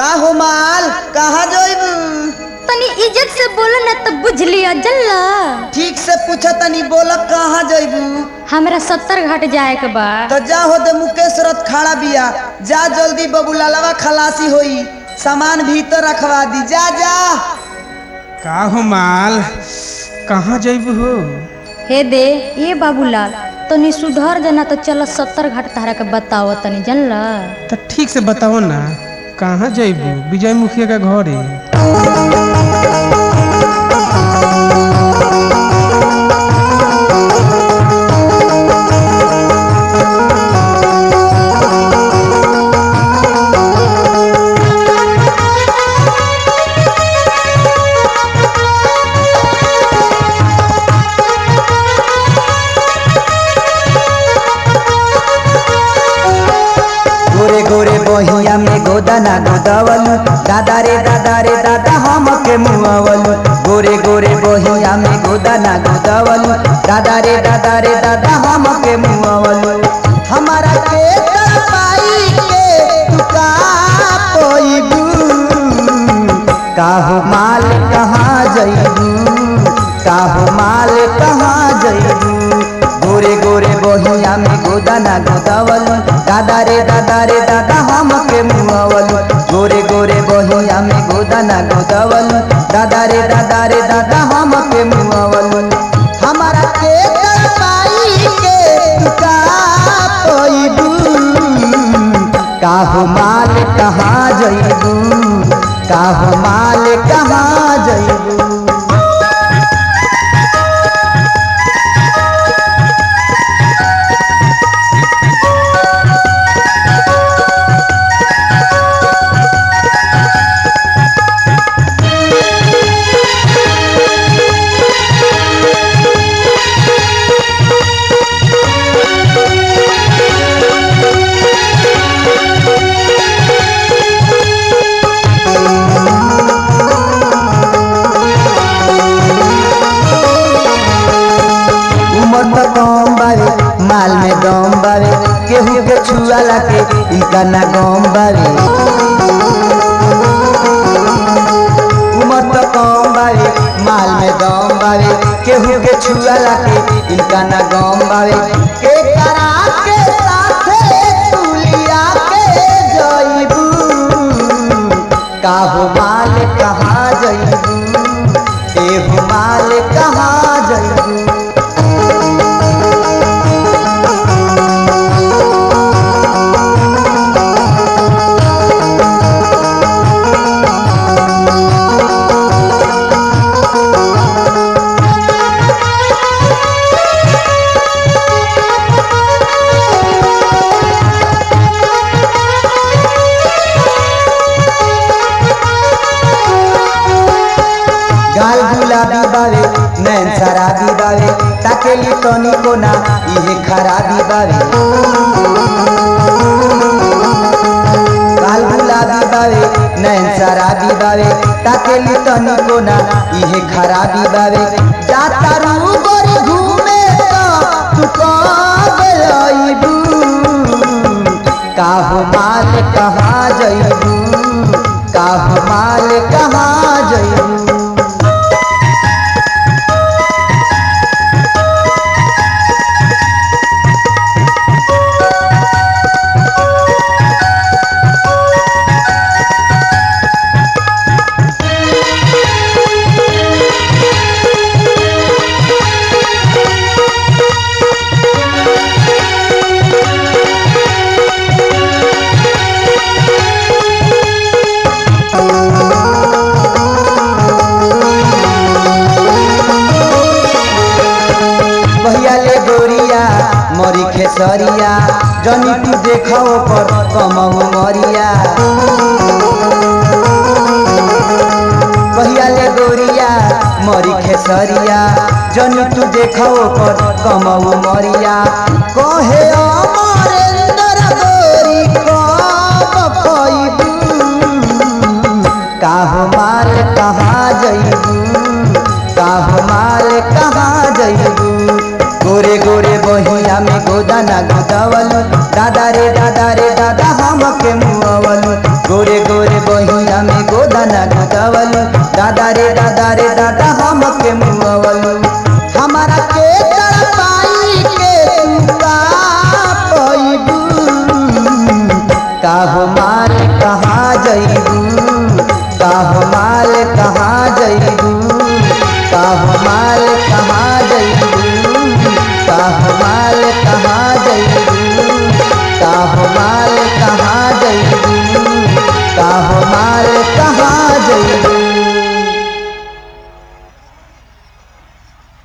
का हो माल कहाँ जाइबू? तनी इज्जत से बोलो ना तो बुझ लिया जल्ला। ठीक से पूछा तनी बोला कहाँ जाइबू? हमरा 70 घाट जाए के बा। तो जा हो दे मुकेश रथ खड़ा बिया, जा जल्दी बबूलालवा खलासी होई, सामान भीतर रखवा दी, जा जा। का हो माल कहाँ जाइबू हो? हे दे ये बाबूलाल तनी सुधर जाना तो चलो 70 घाट तारा के बताओ तनी जानला। तो ठीक से बताओ ना कहाँ जाइबू? विजय मुखिया का घर है। गोरे गोरे बहिया में गोदाना गोदावलू, दादा रे दादा हमके मुआवलू। गोरे गोरे बहिया में गोदाना गोदावलू, दादा रे दादा हमके मुआवलू। हमारा के तरपाई के तू का पोईबू? काहो माल कहाँ जइबू? काहो माल कहाँ जइबू? गोरे गोरे बहिया में गोदाना गोदावलू, दादा रे दादा हमके मुआवलू। गोरे गोरे बहिया में गोदाना गोदावलू, दादा रे दादा हमके मुआवलू। हमारा के तरपाई के तू का पोईबू? काहो माल कहाँ जइबू? काहो माल कहाँ जइबू? माल में दम बावे, केहू के छुआला के इनका ना गम बावे। उमर तो कम बावे, माल में दम बावे, केहू के छुआला के इनका ना गम बावे। के करा के साथे तू लिया के जाइबू? काहो माल कहाँ जइबू? एहू माल कहाँ जइबू? गाल गुलाबी बावे, नैन शराबी बावे, ताकेली तनी को ना इहे खराबी बावे। गाल गुलाबी बावे, नैन शराबी बावे, ताकेली तनी को ना इहे खराबी बावे। जाता रू गोरी घूमे तो तू कब आइबू? काहो माल कहाँ जइबू? काहो माल कहाँ जइबू? मरी खेसरिया जनी तू देखो पर कमहु मरिया। कहिया ले गोरिया मरी खेसरिया जनी तू देखो पर कमहु मरिया। कहे अमरेंद्र गोरी कब खइबू? काहो माल कहाँ जइबू? काहो माल कहाँ जइबू? गोरे गोरे बहिया में गोदाना गोदावलू, दादा रे दादा हमके मुआवलू। गोरे गोरे बहिया में गोदाना गोदावलू दादा रे दादा हमके मुआवलू हमारा के तड़पाई के तुका पैबू काहो माल कहाँ जइबू काहो माल कहाँ जइबू